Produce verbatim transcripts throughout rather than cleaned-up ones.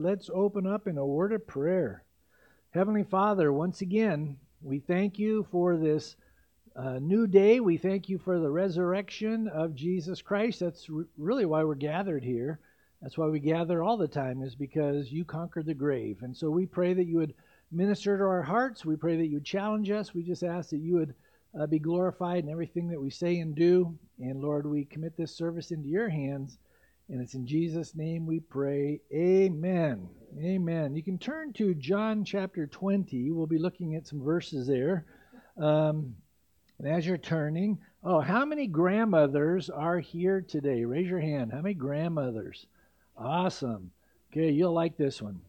Let's open up in a word of prayer. Heavenly Father, once again, we thank you for this uh, new day. We thank you for the resurrection of Jesus Christ. That's re- really why we're gathered here. That's why we gather all the time, is because you conquered the grave. And so we pray that you would minister to our hearts. We pray that you would challenge us. We just ask that you would uh, be glorified in everything that we say and do. And Lord, we commit this service into your hands. And it's in Jesus' name we pray. Amen. Amen. You can turn to John chapter twenty. We'll be looking at some verses there. Um, and as you're turning, oh, how many grandmothers are here today? Raise your hand. How many grandmothers? Awesome. Okay, you'll like this one.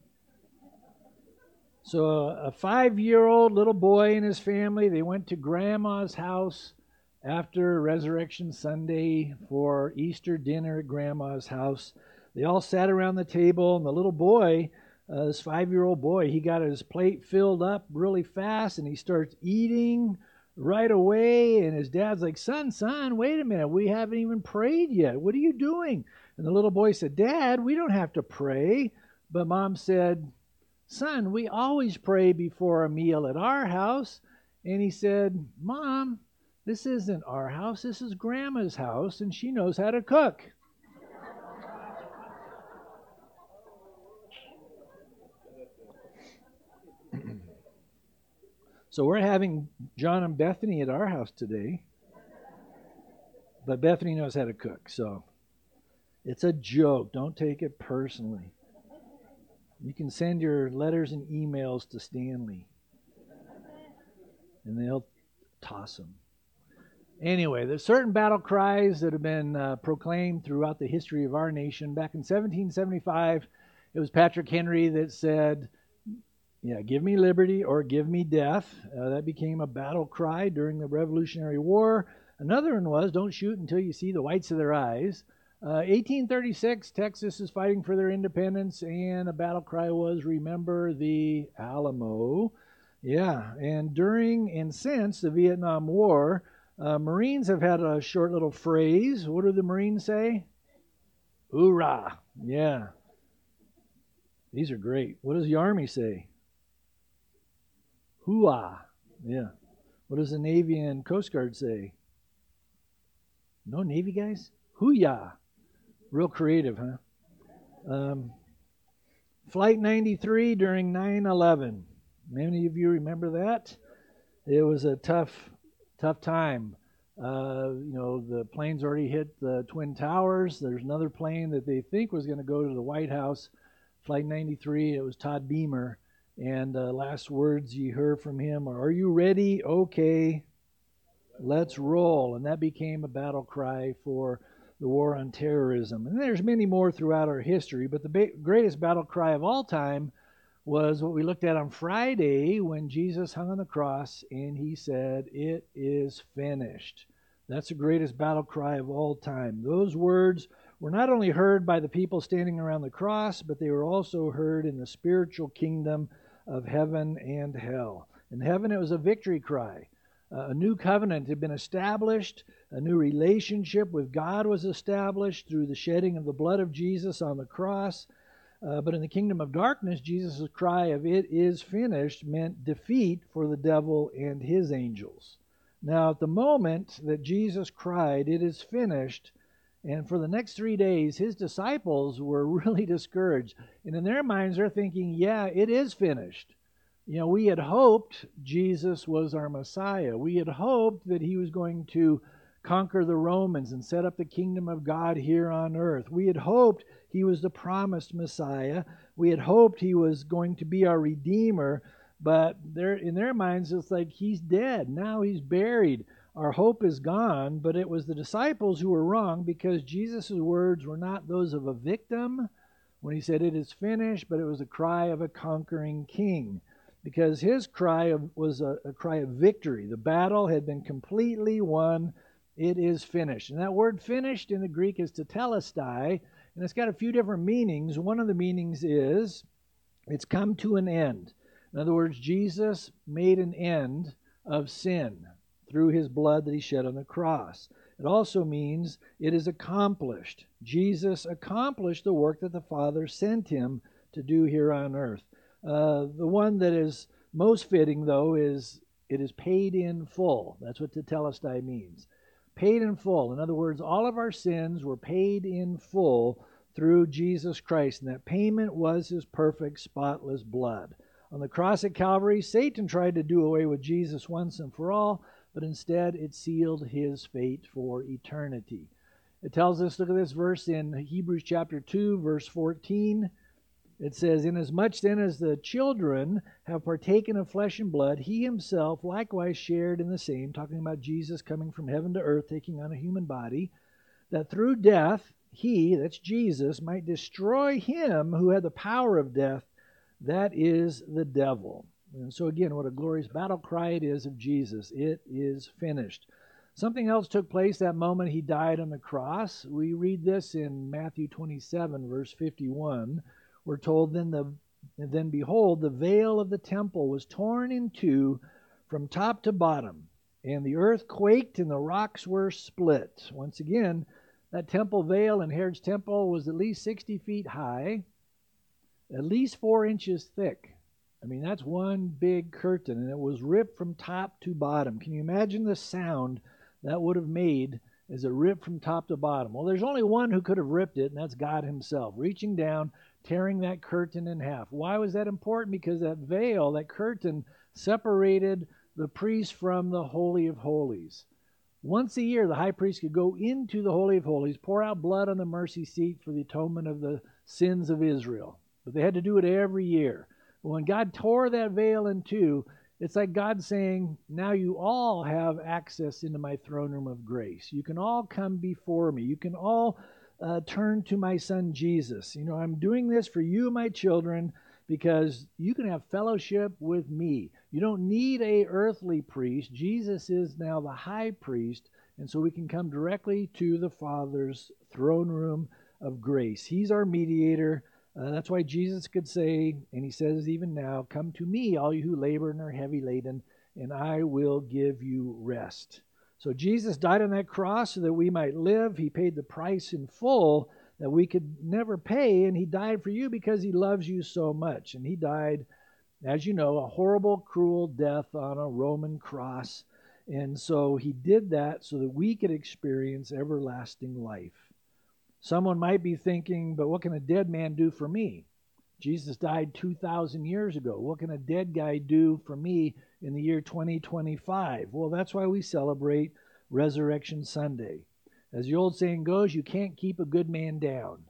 So a five-year-old little boy and his family, they went to Grandma's house after Resurrection Sunday for Easter dinner at Grandma's house. They all sat around the table, and the little boy, uh, this five-year-old boy, he got his plate filled up really fast, and he starts eating right away. And his dad's like, son, son, wait a minute. We haven't even prayed yet. What are you doing? And the little boy said, Dad, we don't have to pray. But Mom said, son, we always pray before a meal at our house. And he said, Mom, this isn't our house, this is Grandma's house, and she knows how to cook. So we're having John and Bethany at our house today. But Bethany knows how to cook, so it's a joke. Don't take it personally. You can send your letters and emails to Stanley, and they'll toss them. Anyway, there's certain battle cries that have been uh, proclaimed throughout the history of our nation. Back in seventeen seventy-five, it was Patrick Henry that said, yeah, give me liberty or give me death. Uh, that became a battle cry during the Revolutionary War. Another one was, don't shoot until you see the whites of their eyes. Uh, eighteen thirty-six, Texas is fighting for their independence, and a battle cry was, remember the Alamo. Yeah, and during and since the Vietnam War, Uh, Marines have had a short little phrase. What do the Marines say? Hoorah. Yeah. These are great. What does the Army say? Hoo-ah. Yeah. What does the Navy and Coast Guard say? No Navy guys? Hoo-yah. Real creative, huh? Um, Flight ninety-three during nine eleven. Many of you remember that? It was a tough Tough time. Uh, you know, the plane's already hit the Twin Towers. There's another plane that they think was going to go to the White House, Flight ninety-three. It was Todd Beamer. And uh, last words you heard from him are, are you ready? Okay, let's roll. And that became a battle cry for the war on terrorism. And there's many more throughout our history, but the ba- greatest battle cry of all time was what we looked at on Friday when Jesus hung on the cross and he said, it is finished. That's the greatest battle cry of all time. Those words were not only heard by the people standing around the cross, but they were also heard in the spiritual kingdom of heaven and hell. In heaven, it was a victory cry. Uh, a new covenant had been established. A new relationship with God was established through the shedding of the blood of Jesus on the cross. Uh, but in the kingdom of darkness, Jesus' cry of it is finished meant defeat for the devil and his angels. Now, at the moment that Jesus cried, it is finished, and for the next three days, his disciples were really discouraged. And in their minds, they're thinking, yeah, it is finished. You know, we had hoped Jesus was our Messiah. We had hoped that he was going to conquer the Romans and set up the kingdom of God here on earth. We had hoped he was the promised Messiah. We had hoped he was going to be our Redeemer, but they're, in their minds it's like he's dead. Now he's buried. Our hope is gone, but it was the disciples who were wrong because Jesus' words were not those of a victim when he said it is finished, but it was a cry of a conquering king. Because his cry of, was a, a cry of victory. The battle had been completely won. It is finished. And that word finished in the Greek is tetelestai, and it's got a few different meanings. One of the meanings is it's come to an end. In other words, Jesus made an end of sin through his blood that he shed on the cross. It also means it is accomplished. Jesus accomplished the work that the Father sent him to do here on earth. Uh, the one that is most fitting, though, is it is paid in full. That's what tetelestai means. Paid in full. In other words, all of our sins were paid in full through Jesus Christ, and that payment was his perfect, spotless blood. On the cross at Calvary, Satan tried to do away with Jesus once and for all, but instead it sealed his fate for eternity. It tells us, look at this verse in Hebrews chapter two, verse fourteen. It says, "Inasmuch then as the children have partaken of flesh and blood, he himself likewise shared in the same," talking about Jesus coming from heaven to earth, taking on a human body, "that through death he," that's Jesus, "might destroy him who had the power of death, that is the devil." And so again, what a glorious battle cry it is of Jesus. It is finished. Something else took place that moment he died on the cross. We read this in Matthew twenty-seven, verse fifty-one. We're told, then the then behold, the veil of the temple was torn in two from top to bottom, and the earth quaked and the rocks were split. Once again, that temple veil in Herod's temple was at least sixty feet high, at least four inches thick. I mean, that's one big curtain, and it was ripped from top to bottom. Can you imagine the sound that would have made as it ripped from top to bottom? Well, there's only one who could have ripped it, and that's God himself, reaching down, tearing that curtain in half. Why was that important? Because that veil, that curtain, separated the priest from the Holy of Holies. Once a year, the high priest could go into the Holy of Holies, pour out blood on the mercy seat for the atonement of the sins of Israel. But they had to do it every year. When God tore that veil in two, it's like God saying, now you all have access into my throne room of grace. You can all come before me. You can all uh, turn to my son Jesus. You know, I'm doing this for you, my children, because you can have fellowship with me. You don't need a earthly priest. Jesus is now the high priest, and so we can come directly to the Father's throne room of grace. He's our mediator. Uh, that's why Jesus could say, and he says even now, "Come to me, all you who labor and are heavy laden, and I will give you rest." So Jesus died on that cross so that we might live. He paid the price in full that we could never pay, and he died for you because he loves you so much. And he died, as you know, a horrible, cruel death on a Roman cross. And so he did that so that we could experience everlasting life. Someone might be thinking, but what can a dead man do for me? Jesus died two thousand years ago. What can a dead guy do for me in the year twenty twenty-five? Well, that's why we celebrate Resurrection Sunday. As the old saying goes, you can't keep a good man down.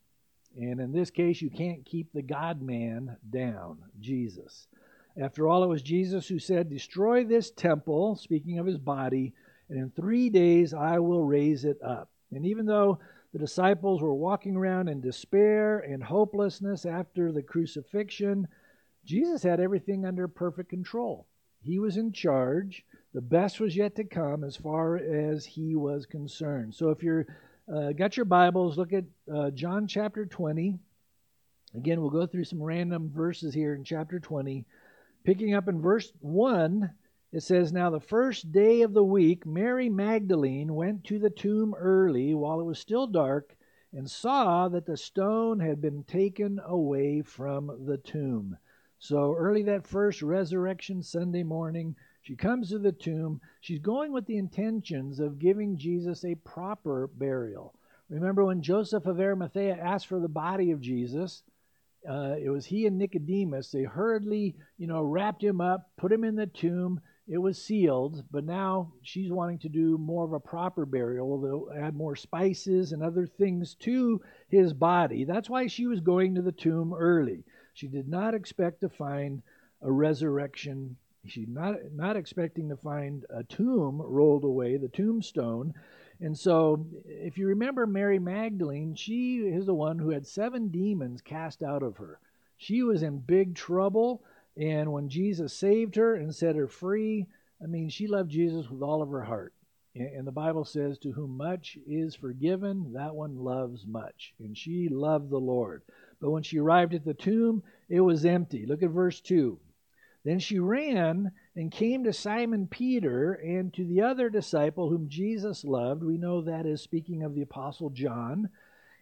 And in this case, you can't keep the God-man down, Jesus. After all, it was Jesus who said, "Destroy this temple," speaking of his body, "and in three days I will raise it up." And even though the disciples were walking around in despair and hopelessness after the crucifixion, Jesus had everything under perfect control. He was in charge. The best was yet to come as far as he was concerned. So if you're uh, got your Bibles, look at uh, John chapter twenty. Again, we'll go through some random verses here in chapter twenty. Picking up in verse one, it says, "Now the first day of the week, Mary Magdalene went to the tomb early while it was still dark and saw that the stone had been taken away from the tomb." So early that first Resurrection Sunday morning, she comes to the tomb. She's going with the intentions of giving Jesus a proper burial. Remember when Joseph of Arimathea asked for the body of Jesus, uh, it was he and Nicodemus. They hurriedly, you know, wrapped him up, put him in the tomb. It was sealed, but now she's wanting to do more of a proper burial. They'll add more spices and other things to his body. That's why she was going to the tomb early. She did not expect to find a resurrection. She's not, not expecting to find a tomb rolled away, the tombstone. And so, if you remember Mary Magdalene, she is the one who had seven demons cast out of her. She was in big trouble. And when Jesus saved her and set her free, I mean, she loved Jesus with all of her heart. And the Bible says, "To whom much is forgiven, that one loves much." And she loved the Lord. But when she arrived at the tomb, it was empty. Look at verse two. "Then she ran and came to Simon Peter and to the other disciple whom Jesus loved." We know that is speaking of the Apostle John.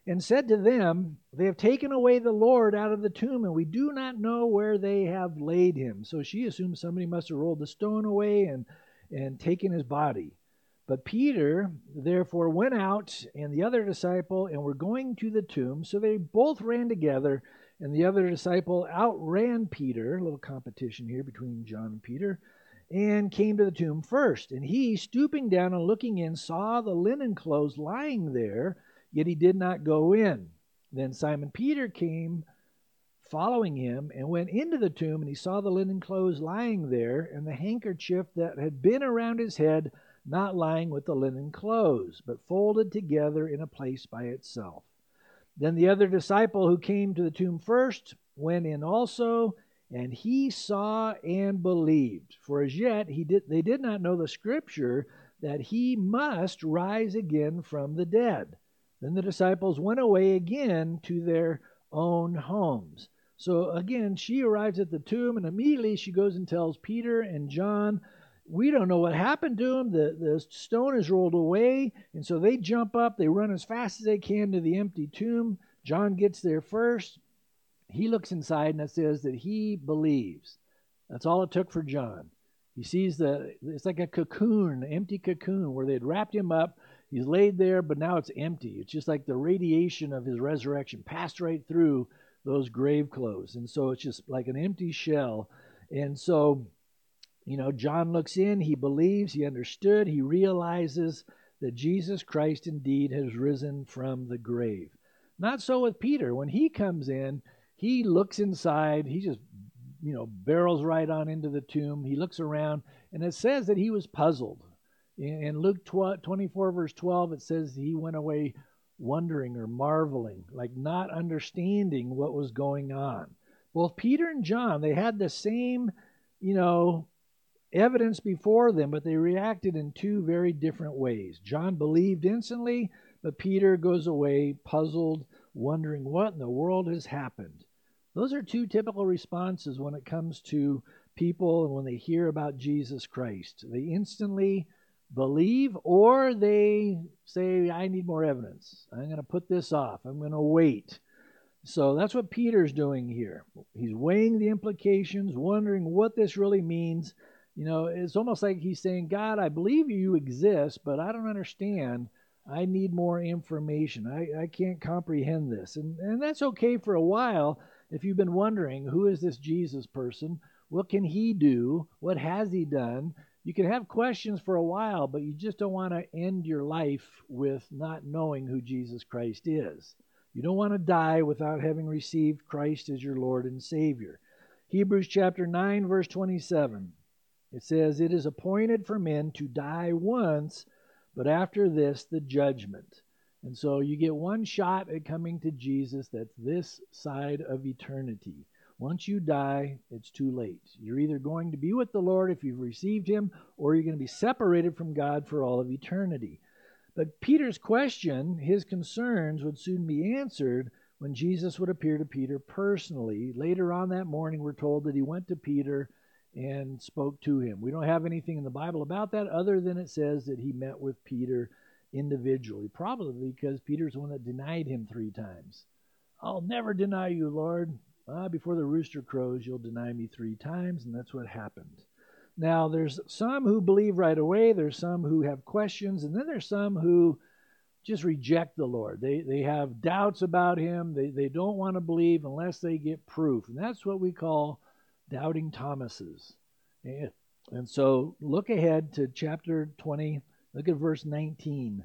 and said to them, They have taken away the Lord out of the tomb, and we do not know where they have laid him. So she assumed somebody must have rolled the stone away and, and taken his body. But Peter therefore went out, and the other disciple, and were going to the tomb. So they both ran together, and the other disciple outran Peter. A little competition here between John and Peter. And came to the tomb first. And he, stooping down and looking in, saw the linen clothes lying there, yet he did not go in. Then Simon Peter came following him, and went into the tomb, and he saw the linen clothes lying there, and the handkerchief that had been around his head not lying with the linen clothes, but folded together in a place by itself. Then the other disciple who came to the tomb first went in also, and he saw and believed. For as yet he did, they did not know the scripture that he must rise again from the dead. Then the disciples went away again to their own homes. So again, she arrives at the tomb, and immediately she goes and tells Peter and John, we don't know what happened to him. The, the stone is rolled away. And so they jump up. They run as fast as they can to the empty tomb. John gets there first. He looks inside, and it says that he believes. That's all it took for John. He sees the, it's like a cocoon, an empty cocoon, where they'd wrapped him up. He's laid there, but now it's empty. It's just like the radiation of his resurrection passed right through those grave clothes. And so it's just like an empty shell. And so, you know, John looks in, he believes, he understood, he realizes that Jesus Christ indeed has risen from the grave. Not so with Peter. When he comes in, he looks inside, he just, you know, barrels right on into the tomb. He looks around, and it says that he was puzzled. In Luke twenty-four, verse twelve, it says he went away wondering or marveling, like not understanding what was going on. Both Peter and John, they had the same, you know, evidence before them, but they reacted in two very different ways. John believed instantly, but Peter goes away puzzled, wondering what in the world has happened. Those are two typical responses when it comes to people and when they hear about Jesus Christ. They instantly believe, or they say, I need more evidence. I'm going to put this off. I'm going to wait. So that's what Peter's doing here. He's weighing the implications, wondering what this really means. You know, it's almost like he's saying, God, I believe you exist, but I don't understand. I need more information. I, I can't comprehend this. And, and that's okay for a while if you've been wondering, who is this Jesus person? What can he do? What has he done? You can have questions for a while, but you just don't want to end your life with not knowing who Jesus Christ is. You don't want to die without having received Christ as your Lord and Savior. Hebrews chapter nine, verse twenty-seven. It says, It is appointed for men to die once, but after this, the judgment. And so you get one shot at coming to Jesus that's this side of eternity. Once you die, it's too late. You're either going to be with the Lord if you've received him, or you're going to be separated from God for all of eternity. But Peter's question, his concerns, would soon be answered when Jesus would appear to Peter personally. Later on that morning, we're told that he went to Peter and spoke to him. We don't have anything in the Bible about that other than it says that he met with Peter individually, probably because Peter's the one that denied him three times. I'll never deny you, Lord. Uh, before the rooster crows, you'll deny me three times, and that's what happened. Now, there's some who believe right away, there's some who have questions, and then there's some who just reject the Lord. They they have doubts about him. They, they don't want to believe unless they get proof, and that's what we call doubting Thomases. And, and so look ahead to chapter twenty, look at verse nineteen.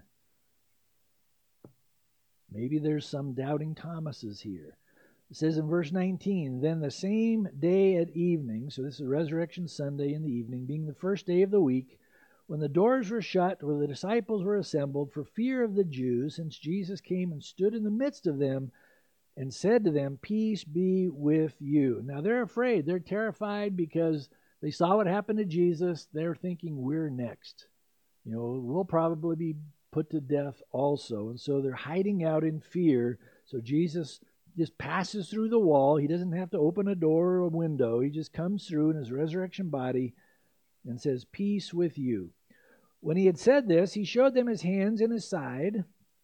Maybe there's some doubting Thomases here. It says in verse nineteen, Then the same day at evening, so this is Resurrection Sunday in the evening, being the first day of the week, when the doors were shut, where the disciples were assembled for fear of the Jews, since Jesus came and stood in the midst of them and said to them, Peace be with you. Now they're afraid. They're terrified because they saw what happened to Jesus. They're thinking, we're next. You know, we'll probably be put to death also. And so they're hiding out in fear. So Jesus just passes through the wall. He doesn't have to open a door or a window. He just comes through in his resurrection body and says, Peace with you. When he had said this, he showed them his hands and his side.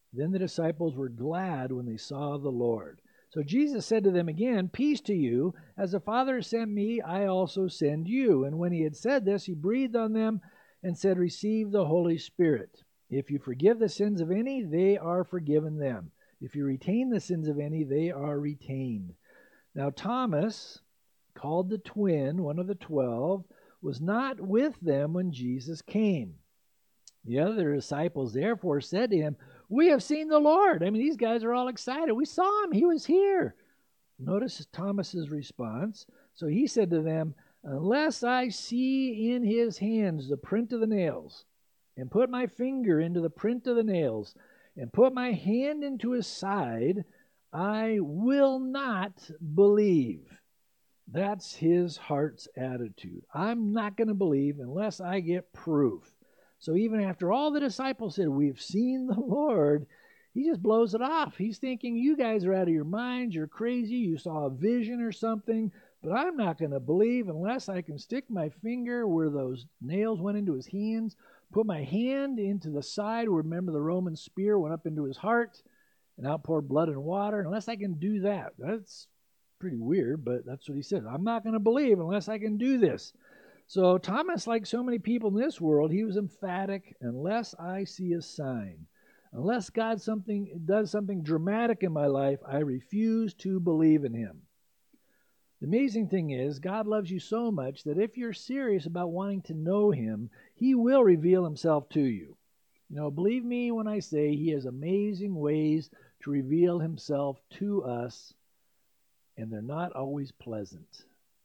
Then the disciples were glad when they saw the Lord. So Jesus said to them again, Peace to you. As the Father sent me, I also send you. And when he had said this, he breathed on them and said, Receive the Holy Spirit. If you forgive the sins of any, they are forgiven them. If you retain the sins of any, they are retained. Now Thomas, called the twin, one of the twelve, was not with them when Jesus came. The other disciples therefore said to him, We have seen the Lord. I mean, these guys are all excited. We saw him. He was here. Notice Thomas's response. So he said to them, Unless I see in his hands the print of the nails, and put my finger into the print of the nails, and put my hand into his side, I will not believe. That's his heart's attitude. I'm not going to believe unless I get proof. So even after all the disciples said, We've seen the Lord, he just blows it off. He's thinking, you guys are out of your minds. You're crazy. You saw a vision or something. But I'm not going to believe unless I can stick my finger where those nails went into his hands, put my hand into the side where, remember, the Roman spear went up into his heart and outpoured blood and water. Unless I can do that. That's pretty weird, but that's what he said. I'm not going to believe unless I can do this. So Thomas, like so many people in this world, he was emphatic, unless I see a sign. Unless God something does something dramatic in my life, I refuse to believe in him. The amazing thing is, God loves you so much that if you're serious about wanting to know him, he will reveal himself to you. You know, believe me when I say he has amazing ways to reveal himself to us, and they're not always pleasant.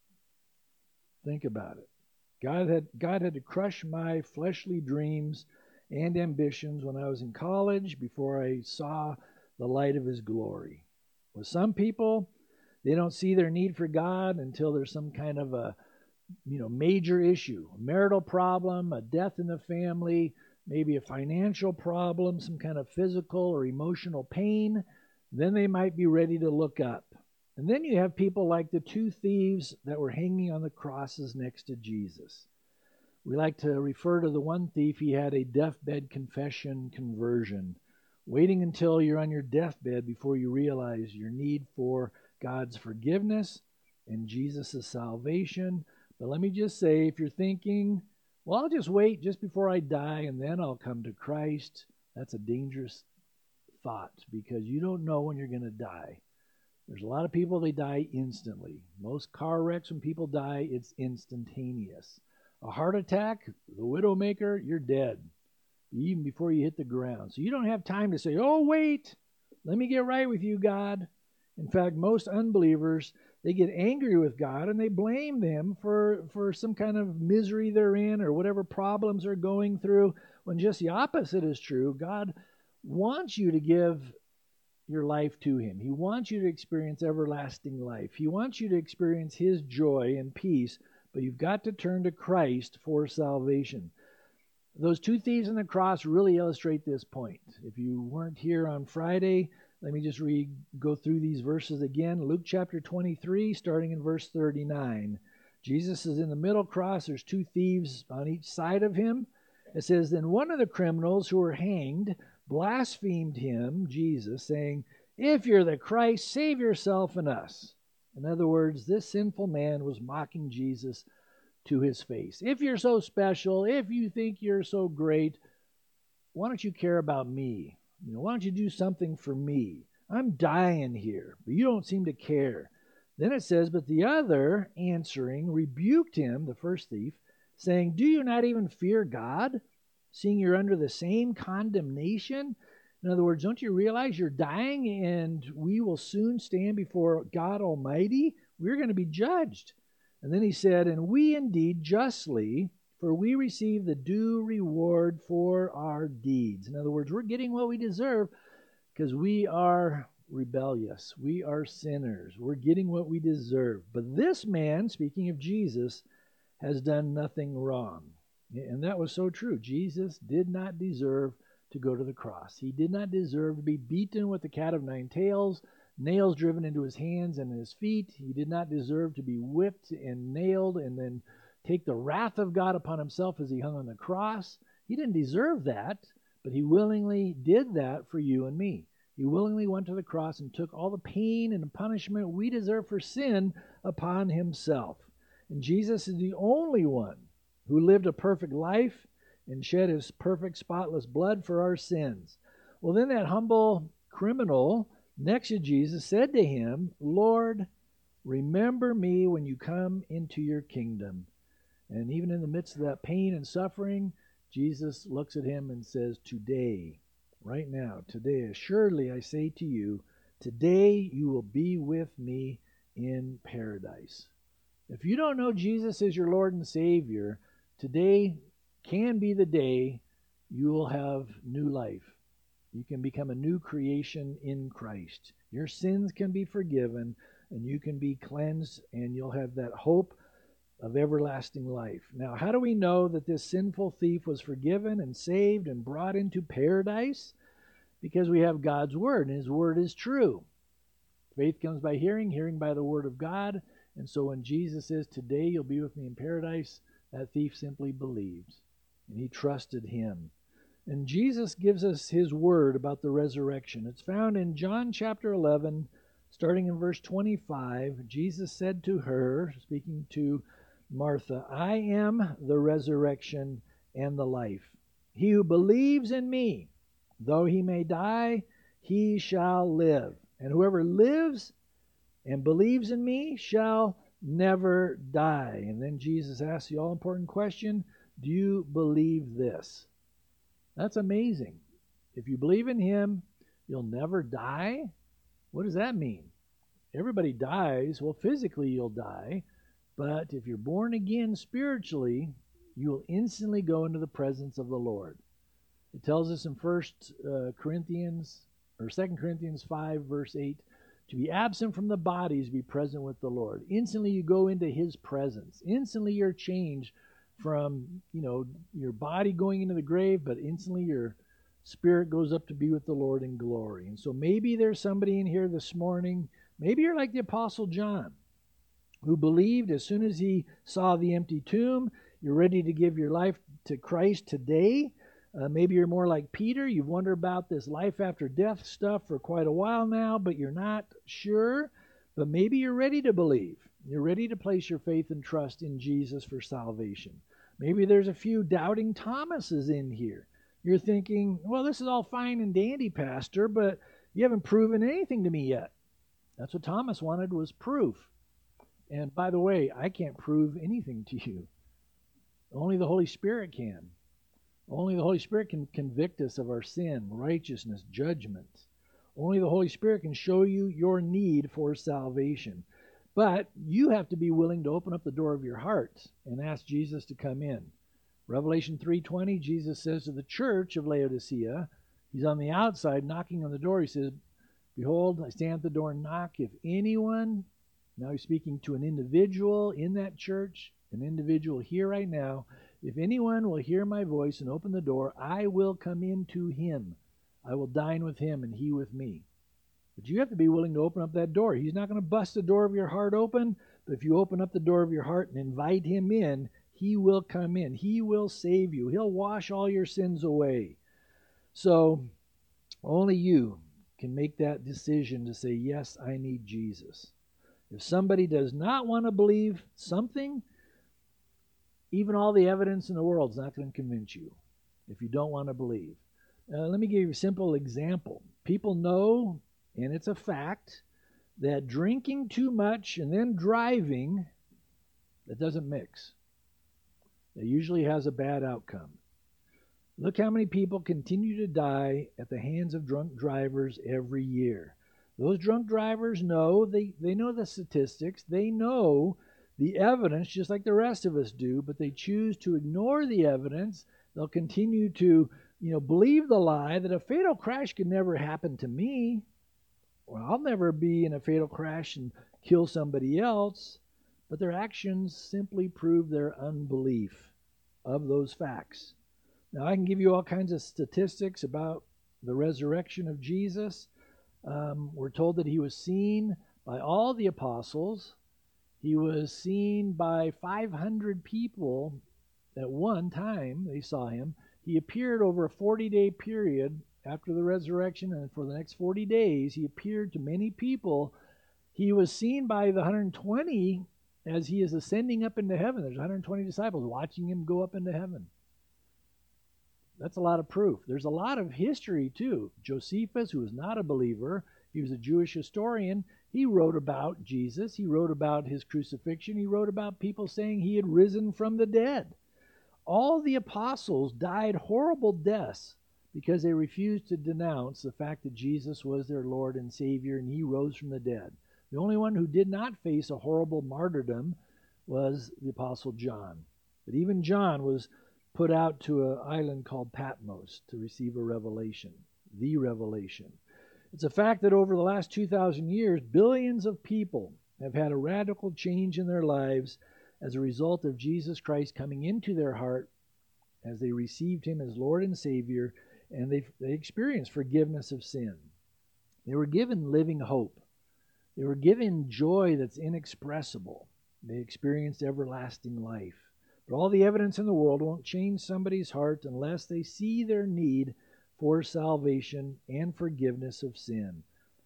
Think about it. God had, God had to crush my fleshly dreams and ambitions when I was in college before I saw the light of his glory. With some people, they don't see their need for God until there's some kind of a, you know, major issue, a marital problem, a death in the family, maybe a financial problem, some kind of physical or emotional pain. Then they might be ready to look up. And then you have people like the two thieves that were hanging on the crosses next to Jesus. We like to refer to the one thief, he had a deathbed confession conversion, waiting until you're on your deathbed before you realize your need for God's forgiveness and Jesus' salvation. But let me just say, if you're thinking, well, I'll just wait just before I die and then I'll come to Christ, that's a dangerous thought because you don't know when you're going to die. There's a lot of people, they die instantly. Most car wrecks, when people die, it's instantaneous. A heart attack, the widowmaker, you're dead, even before you hit the ground. So you don't have time to say, oh, wait, let me get right with you, God. In fact, most unbelievers, they get angry with God and they blame them for, for some kind of misery they're in or whatever problems they're going through, when just the opposite is true. God wants you to give your life to him. He wants you to experience everlasting life. He wants you to experience his joy and peace, but you've got to turn to Christ for salvation. Those two thieves on the cross really illustrate this point. If you weren't here on Friday, let me just read, go through these verses again. Luke chapter twenty-three, starting in verse thirty-nine. Jesus is in the middle cross. There's two thieves on each side of him. It says, Then one of the criminals who were hanged blasphemed him, Jesus, saying, If you're the Christ, save yourself and us. In other words, this sinful man was mocking Jesus to his face. If you're so special, if you think you're so great, why don't you care about me? You know, why don't you do something for me? I'm dying here, but you don't seem to care. Then it says, But the other, answering, rebuked him, the first thief, saying, Do you not even fear God, seeing you're under the same condemnation? In other words, don't you realize you're dying and we will soon stand before God Almighty? We're going to be judged. And then he said, And we indeed justly, for we receive the due reward for our deeds. In other words, we're getting what we deserve because we are rebellious. We are sinners. We're getting what we deserve. But this man, speaking of Jesus, has done nothing wrong. And that was so true. Jesus did not deserve to go to the cross. He did not deserve to be beaten with the cat of nine tails, nails driven into his hands and his feet. He did not deserve to be whipped and nailed and then take the wrath of God upon himself as he hung on the cross. He didn't deserve that, But he willingly did that for you and me. He willingly went to the cross and took all the pain and the punishment we deserve for sin upon himself. And Jesus is the only one who lived a perfect life and shed his perfect, spotless blood for our sins. Well, then that humble criminal next to Jesus said to him, Lord, remember me when you come into your kingdom. And even in the midst of that pain and suffering, Jesus looks at him and says, today, right now, today, assuredly I say to you, today you will be with me in paradise. If you don't know Jesus as your Lord and Savior, today can be the day you will have new life. You can become a new creation in Christ. Your sins can be forgiven, and you can be cleansed, and you'll have that hope of everlasting life. Now, how do we know that this sinful thief was forgiven and saved and brought into paradise? Because we have God's Word, and His Word is true. Faith comes by hearing, hearing by the Word of God. And so when Jesus says, today you'll be with me in paradise, that thief simply believes, and he trusted Him. And Jesus gives us His Word about the resurrection. It's found in John chapter eleven, starting in verse twenty-five. Jesus said to her, speaking to Martha, I am the resurrection and the life. He who believes in me, though he may die, he shall live. And whoever lives and believes in me shall never die. And then Jesus asks the all-important question, do you believe this? That's amazing. If you believe in Him, you'll never die? What does that mean? Everybody dies. Well, physically you'll die. But if you're born again spiritually, you will instantly go into the presence of the Lord. It tells us in First Corinthians or Second Corinthians five, verse eight, to be absent from the body is to be present with the Lord. Instantly you go into His presence. Instantly you're changed from, you know, your body going into the grave, but instantly your spirit goes up to be with the Lord in glory. And so maybe there's somebody in here this morning, maybe you're like the Apostle John, who believed as soon as he saw the empty tomb. You're ready to give your life to Christ today. Uh, maybe you're more like Peter. You've wondered about this life after death stuff for quite a while now, but you're not sure. But maybe you're ready to believe. You're ready to place your faith and trust in Jesus for salvation. Maybe there's a few doubting Thomases in here. You're thinking, well, this is all fine and dandy, Pastor, but you haven't proven anything to me yet. That's what Thomas wanted, was proof. And by the way, I can't prove anything to you. Only the Holy Spirit can. Only the Holy Spirit can convict us of our sin, righteousness, judgment. Only the Holy Spirit can show you your need for salvation. But you have to be willing to open up the door of your heart and ask Jesus to come in. Revelation three twenty, Jesus says to the church of Laodicea, He's on the outside knocking on the door. He says, behold, I stand at the door and knock. If anyone, now He's speaking to an individual in that church, an individual here right now, if anyone will hear my voice and open the door, I will come in to him. I will dine with him and he with me. But you have to be willing to open up that door. He's not going to bust the door of your heart open, but if you open up the door of your heart and invite Him in, He will come in. He will save you. He'll wash all your sins away. So only you can make that decision to say, yes, I need Jesus. If somebody does not want to believe something, even all the evidence in the world is not going to convince you if you don't want to believe. Uh, let me give you a simple example. People know, and it's a fact, that drinking too much and then driving, that doesn't mix. It usually has a bad outcome. Look how many people continue to die at the hands of drunk drivers every year. Those drunk drivers know, they, they know the statistics, they know the evidence just like the rest of us do, but they choose to ignore the evidence. They'll continue to, you know, believe the lie that a fatal crash could never happen to me. Well, I'll never be in a fatal crash and kill somebody else. But their actions simply prove their unbelief of those facts. Now, I can give you all kinds of statistics about the resurrection of Jesus. Um, we're told that He was seen by all the apostles. He was seen by five hundred people at one time. They saw Him. He appeared over a forty-day period after the resurrection, and for the next forty days, he appeared to many people. He was seen by the one hundred twenty as he is ascending up into heaven. There's one hundred twenty disciples watching him go up into heaven. That's a lot of proof. There's a lot of history, too. Josephus, who was not a believer, he was a Jewish historian. He wrote about Jesus. He wrote about his crucifixion. He wrote about people saying he had risen from the dead. All the apostles died horrible deaths because they refused to denounce the fact that Jesus was their Lord and Savior and he rose from the dead. The only one who did not face a horrible martyrdom was the Apostle John. But even John was put out to an island called Patmos to receive a revelation, the revelation. It's a fact that over the last two thousand years, billions of people have had a radical change in their lives as a result of Jesus Christ coming into their heart as they received him as Lord and Savior, and they they experienced forgiveness of sin. They were given living hope. They were given joy that's inexpressible. They experienced everlasting life. But all the evidence in the world won't change somebody's heart unless they see their need for salvation and forgiveness of sin.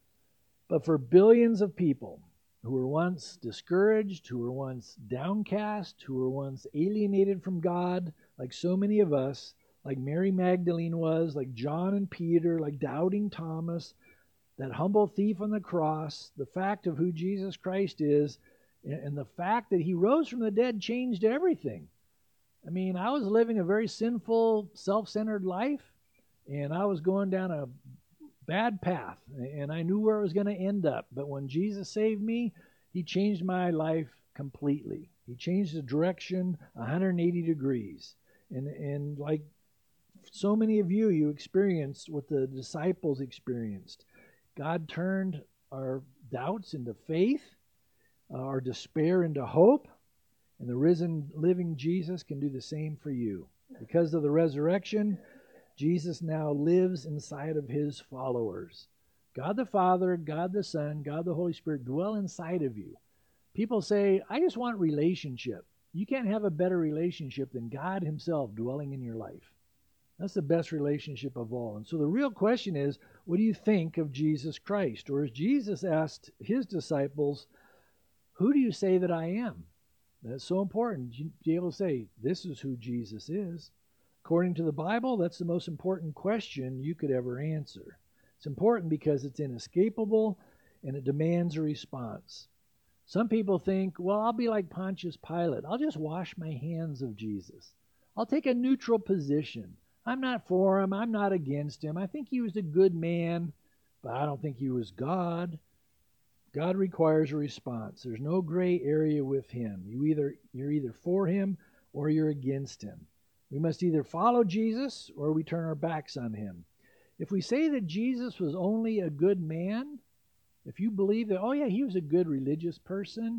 But for billions of people who were once discouraged, who were once downcast, who were once alienated from God, like so many of us, like Mary Magdalene was, like John and Peter, like doubting Thomas, that humble thief on the cross, the fact of who Jesus Christ is, and the fact that he rose from the dead changed everything. I mean, I was living a very sinful, self-centered life, and I was going down a bad path, and I knew where it was going to end up. But when Jesus saved me, he changed my life completely. He changed the direction one hundred eighty degrees. And, and like so many of you, you experienced what the disciples experienced. God turned our doubts into faith, our despair into hope, and the risen, living Jesus can do the same for you. Because of the resurrection, Jesus now lives inside of his followers. God the Father, God the Son, God the Holy Spirit dwell inside of you. People say, I just want relationship. You can't have a better relationship than God himself dwelling in your life. That's the best relationship of all. And so the real question is, what do you think of Jesus Christ? Or as Jesus asked his disciples, who do you say that I am? That's so important. You be able to say, this is who Jesus is. According to the Bible, that's the most important question you could ever answer. It's important because it's inescapable and it demands a response. Some people think, well, I'll be like Pontius Pilate. I'll just wash my hands of Jesus. I'll take a neutral position. I'm not for him. I'm not against him. I think he was a good man, but I don't think he was God. God requires a response. There's no gray area with him. You either, you're either for him or you're against him. We must either follow Jesus or we turn our backs on him. If we say that Jesus was only a good man, if you believe that, oh yeah, he was a good religious person,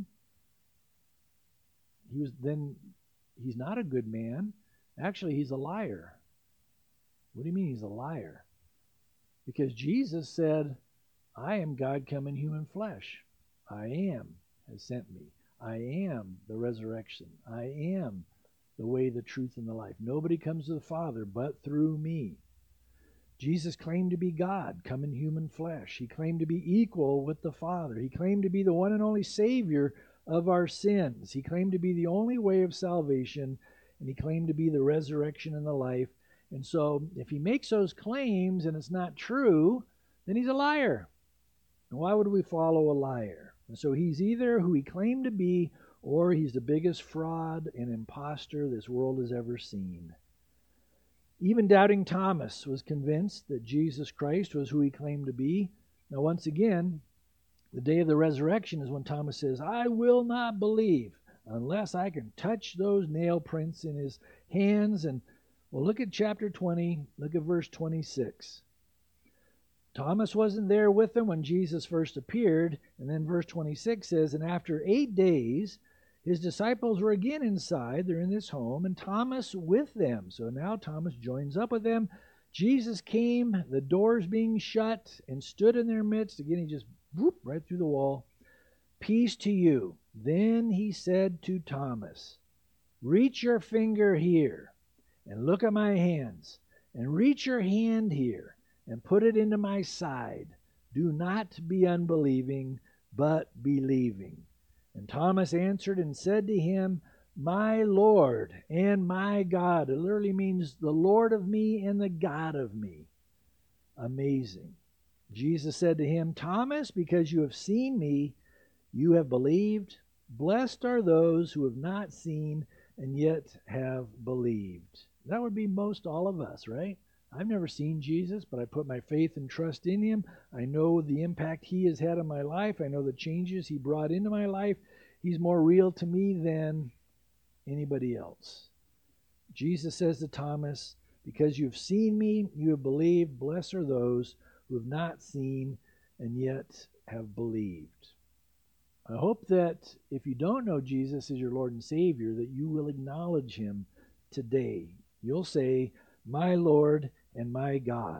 he was, then he's not a good man. Actually, he's a liar. What do you mean he's a liar? Because Jesus said, I am God come in human flesh. I am has sent me. I am the resurrection. I am the way, the truth, and the life. Nobody comes to the Father but through me. Jesus claimed to be God, come in human flesh. He claimed to be equal with the Father. He claimed to be the one and only Savior of our sins. He claimed to be the only way of salvation, and he claimed to be the resurrection and the life. And so if he makes those claims and it's not true, then he's a liar. And why would we follow a liar? And so he's either who he claimed to be, or he's the biggest fraud and imposter this world has ever seen. Even doubting Thomas was convinced that Jesus Christ was who he claimed to be. Now, once again, the day of the resurrection is when Thomas says, I will not believe unless I can touch those nail prints in his hands. And well, look at chapter twenty, look at verse twenty-six. Thomas wasn't there with them when Jesus first appeared. And then verse twenty-six says, and after eight days, his disciples were again inside. They're in this home, and Thomas with them. So now Thomas joins up with them. Jesus came, the doors being shut, and stood in their midst. Again, he just whoop right through the wall. Peace to you. Then he said to Thomas, reach your finger here and look at my hands, and reach your hand here, and put it into my side. Do not be unbelieving, but believing. And Thomas answered and said to him, My Lord and my God. It literally means the Lord of me and the God of me. Amazing. Jesus said to him, Thomas, because you have seen me, you have believed. Blessed are those who have not seen and yet have believed. That would be most all of us, right? I've never seen Jesus, but I put my faith and trust in him. I know the impact he has had on my life. I know the changes he brought into my life. He's more real to me than anybody else. Jesus says to Thomas, because you've seen me, you have believed. Blessed are those who have not seen and yet have believed. I hope that if you don't know Jesus as your Lord and Savior, that you will acknowledge him today. You'll say, my Lord and my God.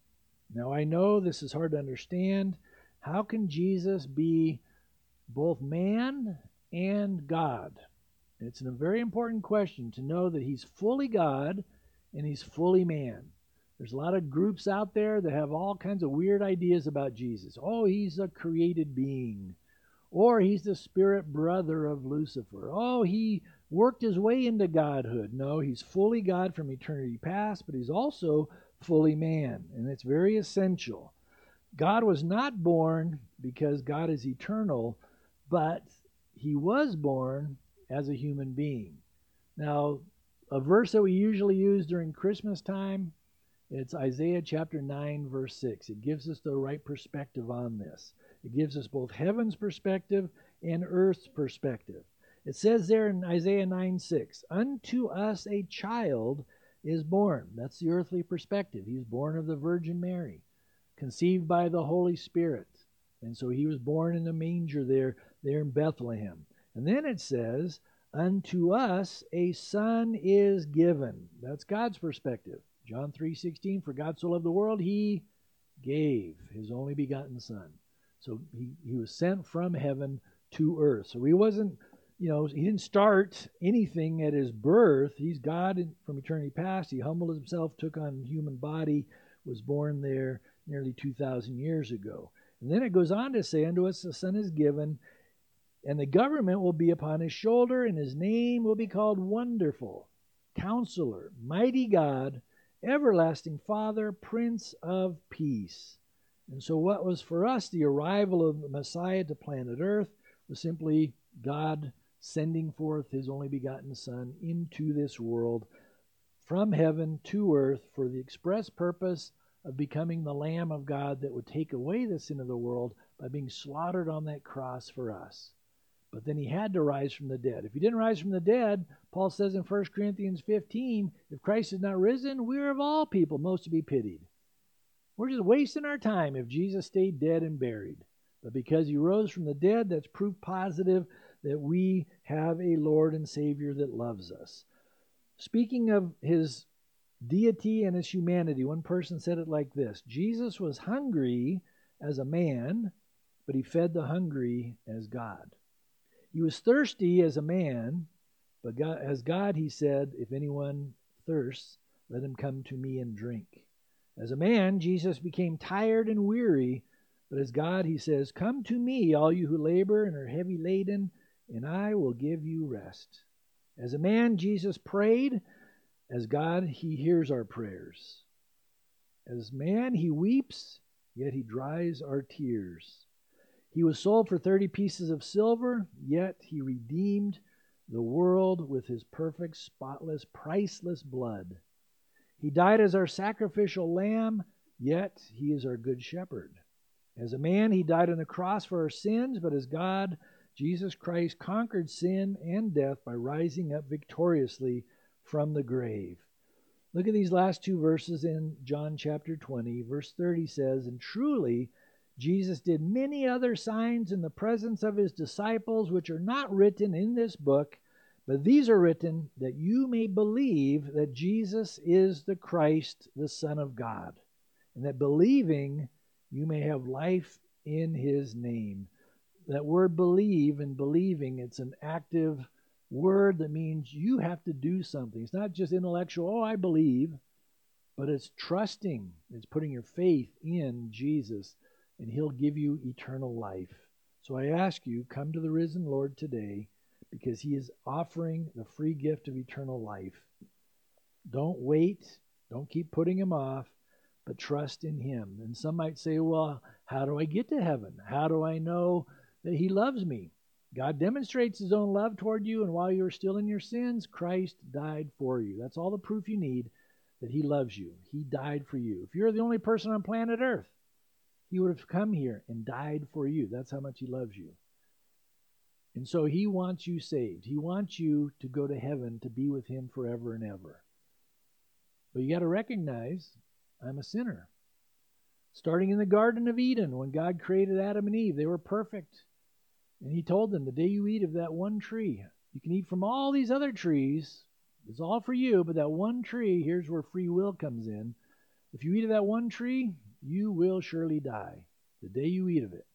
Now I know this is hard to understand. How can Jesus be both man and God? It's a very important question to know that he's fully God and he's fully man. There's a lot of groups out there that have all kinds of weird ideas about Jesus. Oh, he's a created being. Or he's the spirit brother of Lucifer. Oh, he worked his way into godhood. No, he's fully God from eternity past, but he's also fully man, and it's very essential. God was not born because God is eternal, but he was born as a human being. Now, a verse that we usually use during Christmas time, it's Isaiah chapter nine, verse six. It gives us the right perspective on this. It gives us both heaven's perspective and earth's perspective. It says there in Isaiah nine six, unto us a child is born. That's the earthly perspective. He's born of the Virgin Mary, conceived by the Holy Spirit. And so he was born in the manger there, there in Bethlehem. And then it says, unto us a son is given. That's God's perspective. John three sixteen, for God so loved the world, he gave his only begotten son. So he, he was sent from heaven to earth. So he wasn't, you know, he didn't start anything at his birth. He's God from eternity past. He humbled himself, took on human body, was born there nearly two thousand years ago. And then it goes on to say, unto us a son is given, and the government will be upon his shoulder, and his name will be called Wonderful, Counselor, Mighty God, Everlasting Father, Prince of Peace. And so what was for us the arrival of the Messiah to planet Earth was simply God sending forth his only begotten Son into this world from heaven to earth for the express purpose of becoming the Lamb of God that would take away the sin of the world by being slaughtered on that cross for us. But then he had to rise from the dead. If he didn't rise from the dead, Paul says in First Corinthians fifteen, if Christ is not risen, we are of all people most to be pitied. We're just wasting our time if Jesus stayed dead and buried. But because he rose from the dead, that's proof positive that we have a Lord and Savior that loves us. Speaking of his deity and his humanity, one person said it like this: Jesus was hungry as a man, but he fed the hungry as God. He was thirsty as a man, but God, as God he said, if anyone thirsts, let him come to me and drink. As a man, Jesus became tired and weary, but as God he says, come to me, all you who labor and are heavy laden, and I will give you rest. As a man, Jesus prayed. As God, he hears our prayers. As man, he weeps, yet he dries our tears. He was sold for thirty pieces of silver, yet he redeemed the world with his perfect, spotless, priceless blood. He died as our sacrificial lamb, yet he is our good shepherd. As a man, he died on the cross for our sins, but as God, Jesus Christ conquered sin and death by rising up victoriously from the grave. Look at these last two verses in John chapter twenty. Verse thirty says, and truly Jesus did many other signs in the presence of his disciples, which are not written in this book, but these are written that you may believe that Jesus is the Christ, the Son of God, and that believing you may have life in his name. That word believe and believing, it's an active word that means you have to do something. It's not just intellectual, oh, I believe, but it's trusting. It's putting your faith in Jesus, and he'll give you eternal life. So I ask you, come to the risen Lord today, because he is offering the free gift of eternal life. Don't wait. Don't keep putting him off, but trust in him. And some might say, well, how do I get to heaven? How do I know that he loves me? God demonstrates his own love toward you, and while you were still in your sins, Christ died for you. That's all the proof you need that he loves you. He died for you. If you're the only person on planet Earth, he would have come here and died for you. That's how much he loves you. And so he wants you saved. He wants you to go to heaven to be with him forever and ever. But you got to recognize, I'm a sinner. Starting in the Garden of Eden, when God created Adam and Eve, they were perfect. And he told them, the day you eat of that one tree, you can eat from all these other trees. It's all for you, but that one tree, here's where free will comes in. If you eat of that one tree, you will surely die the day you eat of it.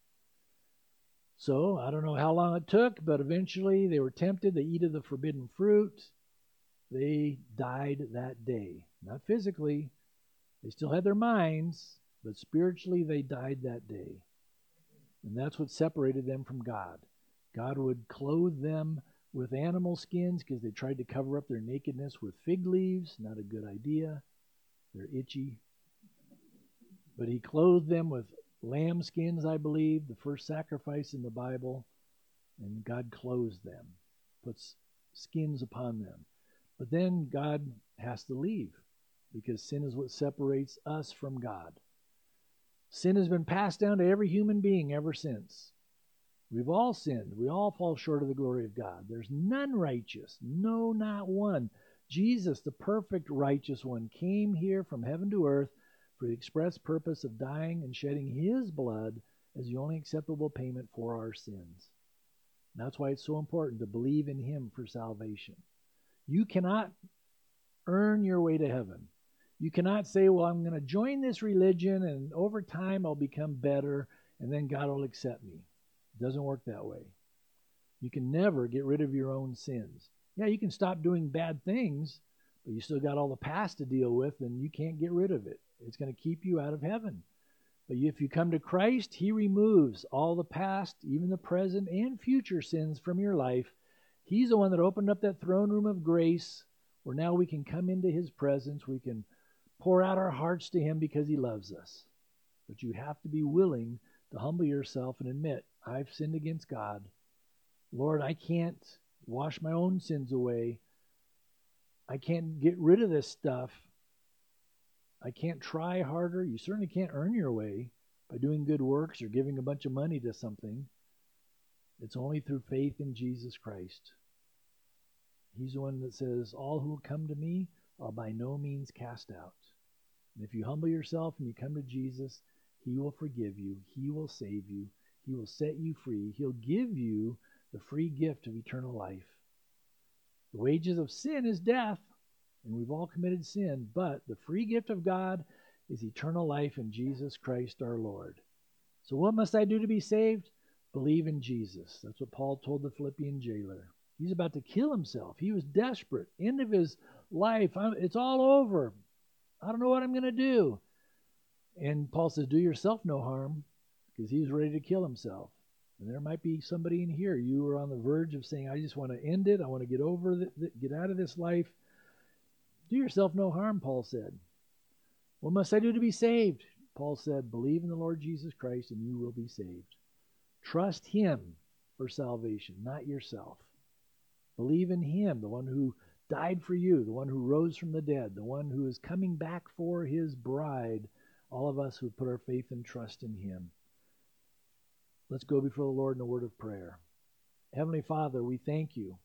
So, I don't know how long it took, but eventually they were tempted. They eat of the forbidden fruit. They died that day. Not physically. They still had their minds, but spiritually they died that day. And that's what separated them from God. God would clothe them with animal skins because they tried to cover up their nakedness with fig leaves. Not a good idea. They're itchy. But he clothed them with lamb skins, I believe, the first sacrifice in the Bible. And God clothes them, puts skins upon them. But then God has to leave because sin is what separates us from God. Sin has been passed down to every human being ever since. We've all sinned. We all fall short of the glory of God. There's none righteous. No, not one. Jesus, the perfect righteous one, came here from heaven to earth for the express purpose of dying and shedding his blood as the only acceptable payment for our sins. That's why it's so important to believe in him for salvation. You cannot earn your way to heaven. You cannot say, well, I'm going to join this religion and over time I'll become better and then God will accept me. It doesn't work that way. You can never get rid of your own sins. Yeah, you can stop doing bad things, but you still got all the past to deal with and you can't get rid of it. It's going to keep you out of heaven. But if you come to Christ, he removes all the past, even the present and future sins from your life. He's the one that opened up that throne room of grace where now we can come into his presence. We can pour out our hearts to him because he loves us. But you have to be willing to humble yourself and admit, I've sinned against God. Lord, I can't wash my own sins away. I can't get rid of this stuff. I can't try harder. You certainly can't earn your way by doing good works or giving a bunch of money to something. It's only through faith in Jesus Christ. He's the one that says, all who will come to me, I'll by no means cast out. And if you humble yourself and you come to Jesus, he will forgive you. He will save you. He will set you free. He'll give you the free gift of eternal life. The wages of sin is death, and we've all committed sin, but the free gift of God is eternal life in Jesus Christ our Lord. So what must I do to be saved? Believe in Jesus. That's what Paul told the Philippian jailer. He's about to kill himself. He was desperate. End of his life. I'm, it's all over. I don't know what I'm going to do. And Paul says, do yourself no harm, because he was ready to kill himself. And there might be somebody in here. You are on the verge of saying, I just want to end it. I want to get over it, get out of this life. Do yourself no harm, Paul said. What must I do to be saved? Paul said, believe in the Lord Jesus Christ and you will be saved. Trust him for salvation, not yourself. Believe in him, the one who died for you, the one who rose from the dead, the one who is coming back for his bride, all of us who put our faith and trust in him. Let's go before the Lord in a word of prayer. Heavenly Father, we thank you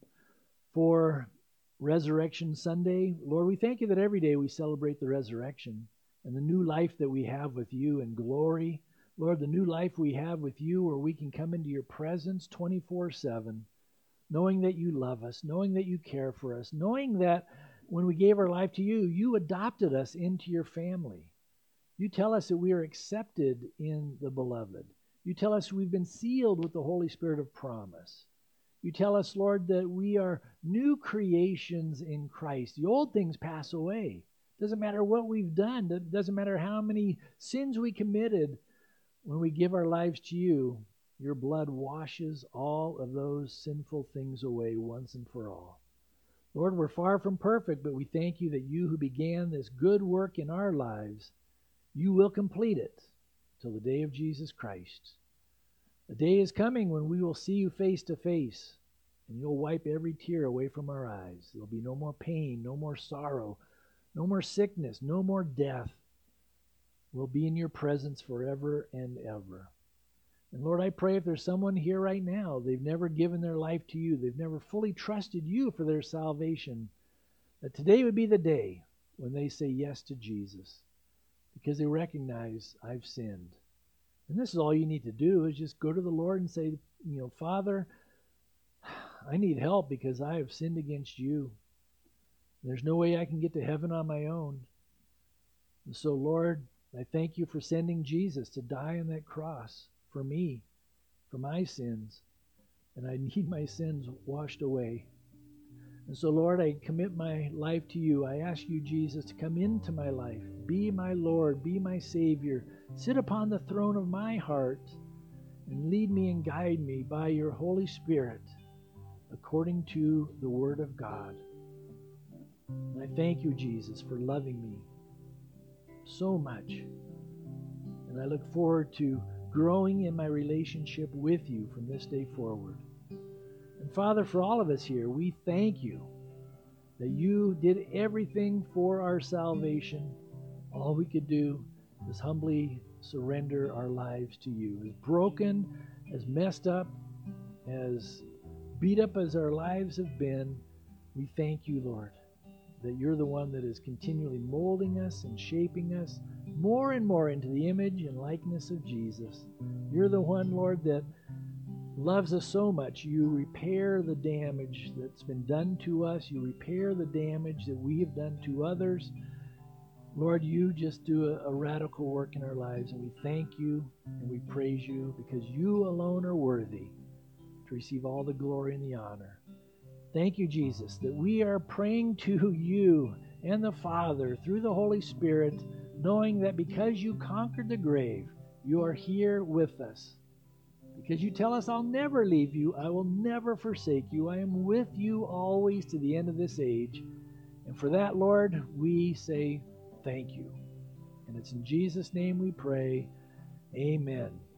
for Resurrection Sunday. Lord, we thank you that every day we celebrate the resurrection and the new life that we have with you in glory. Lord, the new life we have with you where we can come into your presence twenty-four seven, knowing that you love us, knowing that you care for us, knowing that when we gave our life to you, you adopted us into your family. You tell us that we are accepted in the beloved. You tell us we've been sealed with the Holy Spirit of promise. You tell us, Lord, that we are new creations in Christ. The old things pass away. Doesn't matter what we've done. It doesn't matter how many sins we committed. When we give our lives to you, your blood washes all of those sinful things away once and for all. Lord, we're far from perfect, but we thank you that you who began this good work in our lives, you will complete it till the day of Jesus Christ. The day is coming when we will see you face to face, and you'll wipe every tear away from our eyes. There'll be no more pain, no more sorrow, no more sickness, no more death. We'll be in your presence forever and ever. And Lord, I pray if there's someone here right now, they've never given their life to you, they've never fully trusted you for their salvation, that today would be the day when they say yes to Jesus, because they recognize I've sinned. And this is all you need to do, is just go to the Lord and say, you know, Father, I need help because I have sinned against you. There's no way I can get to heaven on my own. And so, Lord, I thank you for sending Jesus to die on that cross for me, for my sins. And I need my sins washed away. And so, Lord, I commit my life to you. I ask you, Jesus, to come into my life. Be my Lord. Be my Savior. Sit upon the throne of my heart and lead me and guide me by your Holy Spirit according to the Word of God. And I thank you, Jesus, for loving me so much. And I look forward to growing in my relationship with you from this day forward. And Father, for all of us here, we thank you that you did everything for our salvation. All we could do was humbly surrender our lives to you. As broken, as messed up, as beat up as our lives have been, we thank you, Lord, that you're the one that is continually molding us and shaping us more and more into the image and likeness of Jesus. You're the one, Lord, that loves us so much. You repair the damage that's been done to us. You repair the damage that we have done to others. Lord, you just do a, a radical work in our lives, and we thank you and we praise you because you alone are worthy to receive all the glory and the honor. Thank you, Jesus, that we are praying to you and the Father through the Holy Spirit, knowing that because you conquered the grave, you are here with us. Because you tell us, I'll never leave you, I will never forsake you, I am with you always to the end of this age. And for that, Lord, we say thank you. And it's in Jesus' name we pray. Amen.